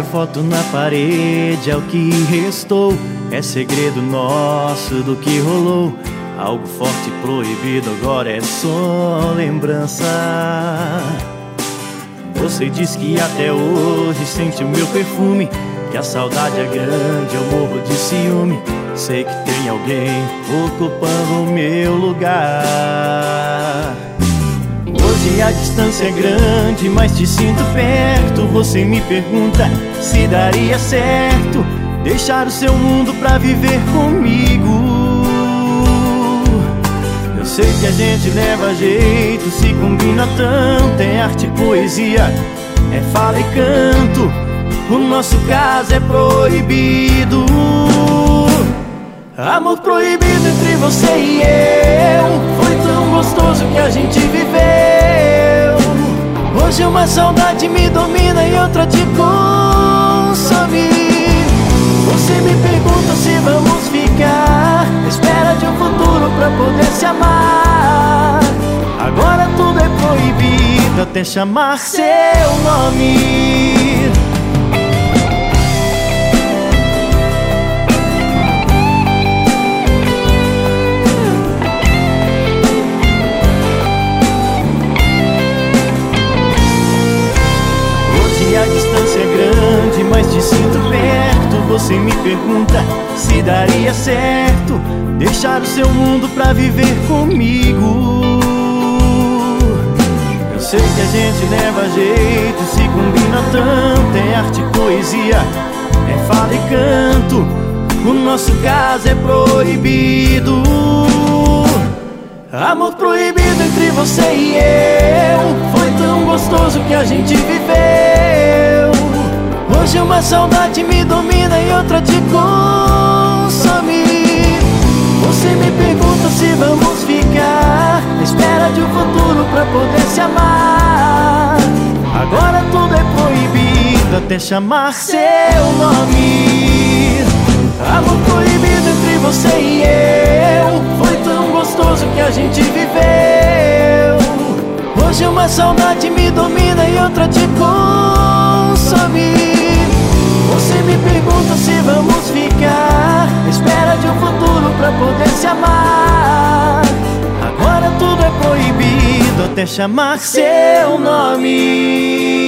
foto na parede é o que restou. É segredo nosso do que rolou. Algo forte e proibido agora é só lembrança. Você diz que até hoje sente o meu perfume, que a saudade é grande, eu morro de ciúme. Sei que tem alguém ocupando o meu lugar. Hoje a distância é grande, mas te sinto perto. Você me pergunta se daria certo deixar o seu mundo pra viver comigo. Eu sei que a gente leva jeito, se combina tanto. É arte e poesia, é fala e canto. O nosso caso é proibido. Amor proibido entre você e eu. Foi tão gostoso que a gente viveu. Hoje uma saudade me domina e outra te consome. Você me pergunta se vamos ficar à espera de um futuro pra poder se amar. Agora tudo é proibido, até chamar seu nome. Hoje a distância é grande, mas te sinto perto. Você me pergunta se daria certo deixar o seu mundo pra viver comigo. Eu sei que a gente leva jeito, se combina tanto. É arte e poesia, é fala e canto. O nosso caso é proibido. Amor proibido entre você e eu. Foi tão gostoso que a gente viveu. Hoje uma saudade me domina e outra te consome. Você me pergunta se vamos ficar à espera de um futuro pra poder se amar. Agora tudo é proibido, até chamar seu nome. Amor proibido entre você e eu. Foi tão gostoso que a gente viveu. Hoje uma saudade me domina e outra te consome. Você me pergunta se vamos ficar à espera de um futuro pra poder se amar. Agora tudo é proibido, até chamar seu nome.